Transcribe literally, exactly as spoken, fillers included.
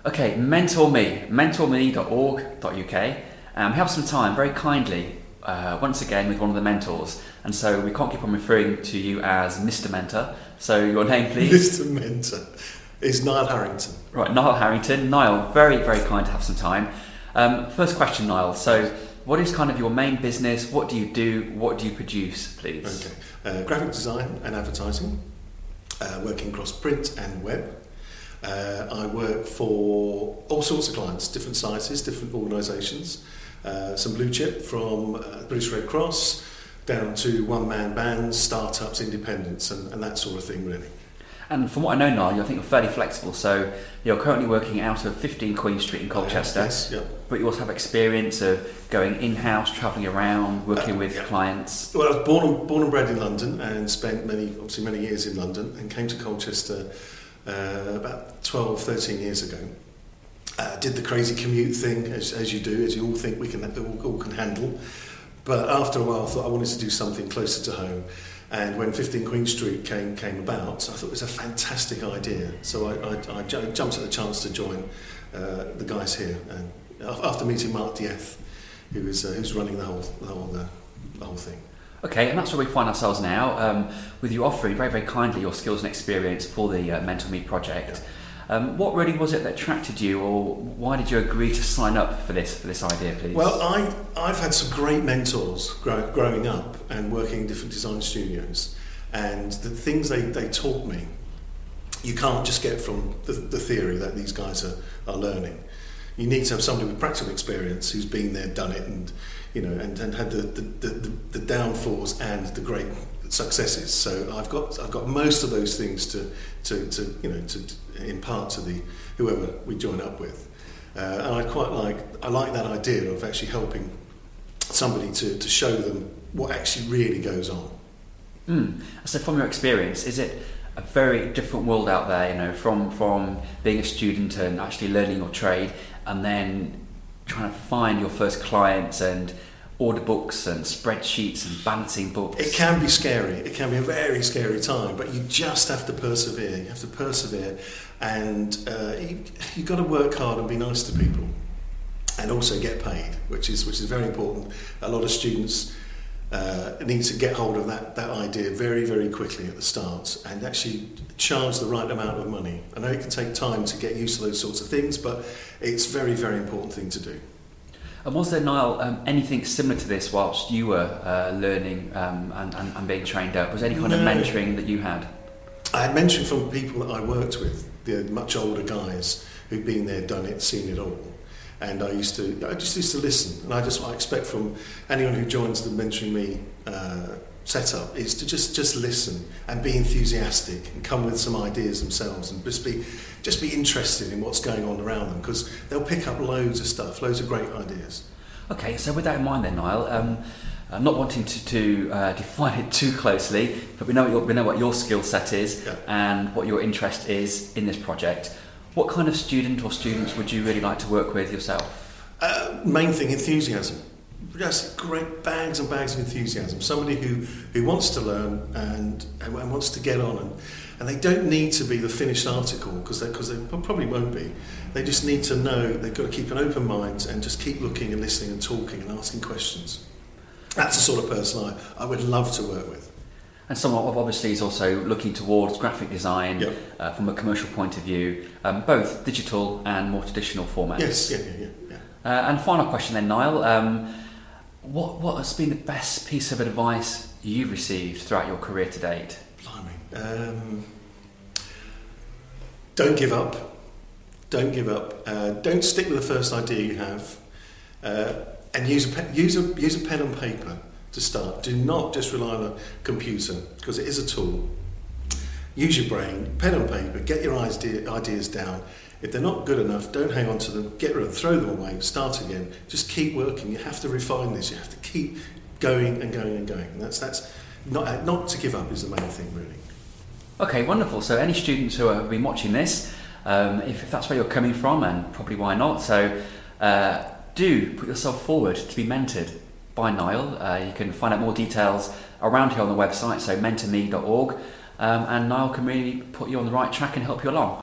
Okay, mentor me, mentor me dot org dot U K. Um, we have some time, very kindly, uh, once again with one of the mentors, and so we can't keep on referring to you as Mister Mentor. So your name, please. Mister Mentor is Niall Harrington. Right, Niall Harrington. Niall, very, very kind to have some time. Um, first question, Niall. So, what is kind of your main business? What do you do? What do you produce, please? Okay, uh, graphic design and advertising, uh, working across print and web. Uh, I work for all sorts of clients, different sizes, different organisations. Uh, some blue chip from uh, British Red Cross down to one-man bands, startups, independents, and, and that sort of thing, really. And from what I know, Niall, I think you're fairly flexible. So you're currently working out of fifteen Queen Street in Colchester, Uh, yes, yep. but you also have experience of going in-house, travelling around, working Uh, with yeah. clients. Well, I was born and, born and bred in London and spent many, obviously many years in London, and came to Colchester uh, about twelve, thirteen years ago. Uh, did the crazy commute thing, as, as you do, as you all think we can all, all can handle. But after a while, I thought I wanted to do something closer to home. And when fifteen Queen Street came came about, I thought it was a fantastic idea. So I, I, I jumped at the chance to join uh, the guys here. And after meeting Mark Dieth, who was uh, who's running the whole the whole uh, the whole thing. Okay, and that's where we find ourselves now, um, with you offering very, very kindly your skills and experience for the uh, Mentor Me project. Um, what really was it that attracted you, or why did you agree to sign up for this for this idea, please? Well, I, I've had some great mentors grow, growing up and working in different design studios, and the things they, they taught me, you can't just get from the, the theory that these guys are, are learning. You need to have somebody with practical experience who's been there, done it, and you know, and, and had the, the, the, the downfalls and the great successes. So I've got I've got most of those things to to, to you know to, to impart to the whoever we join up with. Uh, and I quite like I like that idea of actually helping somebody to, to show them what actually really goes on. Mm. So from your experience, is it a very different world out there, you know, from from being a student and actually learning your trade, and then trying to find your first clients and order books and spreadsheets and balancing books? It can be scary. It can be a very scary time, but you just have to persevere. You have to persevere, and uh, you, you've got to work hard and be nice to people, and also get paid, which is which is very important. A lot of students uh, need to get hold of that, that idea very, very quickly at the start and actually charge the right amount of money. I know it can take time to get used to those sorts of things, but it's a very, very important thing to do. And was there, Niall, um, anything similar to this whilst you were uh, learning um, and, and, and being trained up? Was there any kind No. of mentoring that you had? I had mentoring from people that I worked with, the much older guys who'd been there, done it, seen it all. And I used to, I just used to listen. And I just, I expect from anyone who joins the Mentoring Me uh, setup is to just, just listen and be enthusiastic and come with some ideas themselves and just be, just be interested in what's going on around them, because they'll pick up loads of stuff, loads of great ideas. Okay, so with that in mind then, Niall, um, I'm not wanting to, to uh, define it too closely, but we know what your, we know what your skill set is Yeah. and what your interest is in this project. What kind of student or students would you really like to work with yourself? Uh, main thing, enthusiasm. Just great bags and bags of enthusiasm. Somebody who, who wants to learn and, and wants to get on. And, and they don't need to be the finished article, because they, cause they probably won't be. They just need to know they've got to keep an open mind and just keep looking and listening and talking and asking questions. That's the sort of person I, I would love to work with. And someone obviously is also looking towards graphic design Yep. uh, from a commercial point of view, um, both digital and more traditional formats. Yes, yeah, yeah, yeah. yeah. Uh, and final question then, Niall. Um, what, what has been the best piece of advice you've received throughout your career to date? Blimey. Um, don't give up. Don't give up. Uh, don't stick with the first idea you have. Uh, and use a, pe- use, a, use a pen and paper to start. Do not just rely on a computer, because it is a tool. Use your brain, pen and paper, get your idea, ideas down. If they're not good enough, don't hang on to them, get rid of them, throw them away, start again. Just keep working. You have to refine this. You have to keep going and going and going. And that's that's not not to give up is the main thing, really. Okay, wonderful. So any students who have been watching this, um, if, if that's where you're coming from, and probably why not, so uh, do put yourself forward to be mentored by Niall. Uh, you can find out more details around here on the website, so mentor me dot org, um, and Niall can really put you on the right track and help you along.